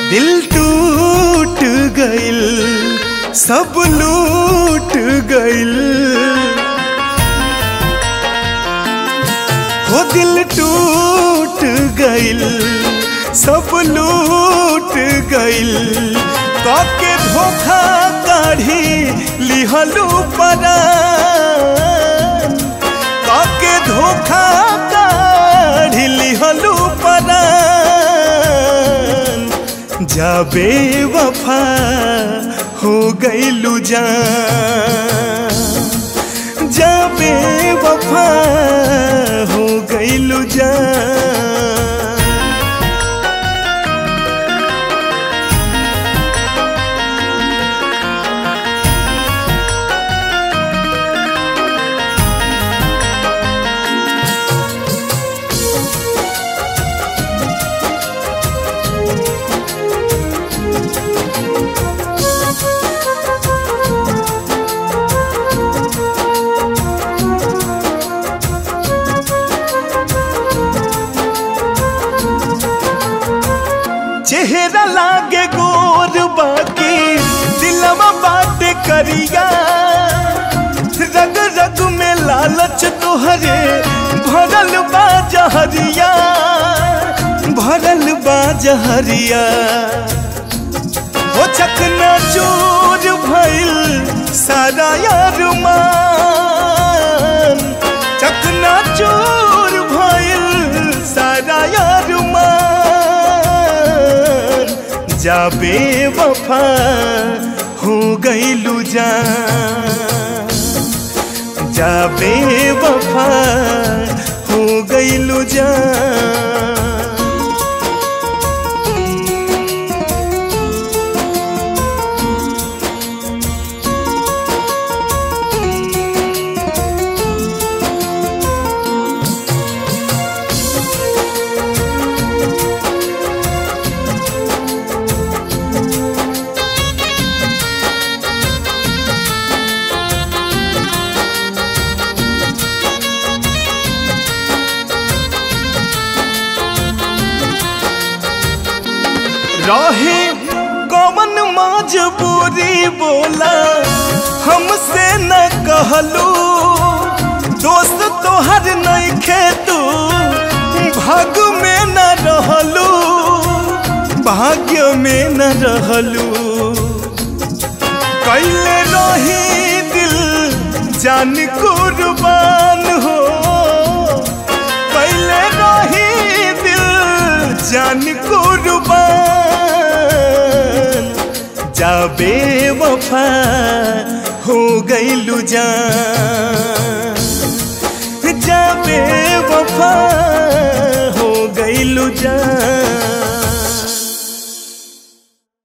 दिल टूट गइल सब लूट गइल हो दिल टूट गइल सब लूट गइल काके धोखा काढ़ी लिहलू परान काके धोखा काढ़ी लिहलू परान जा बेवफा हो गइलू जान जा बेवफा हो गइलू जान। चेहरा लागे गोर बाकी दिलवा बात करिया रग रग में लालच तोहरे भरल बा जहरिया भरल बा जहरिया वो चकना चूर भइल सारा यारमान चकना चूर भइल सारा यारमान जा बेवफा हो गइलू जान जा बेवफा हो गइलू जान। रहे कौन मजबूरी बोला हमसे न कहलू दोस्त तोहर नइखे तू भाग्य में न रहलू भाग्य में न रहलू कैले रही दिल जान कुर्बान हो कैले रही दिल जान कुर्बान जा बेवफा हो गइलू जान जा बेवफा हो गइलू जान।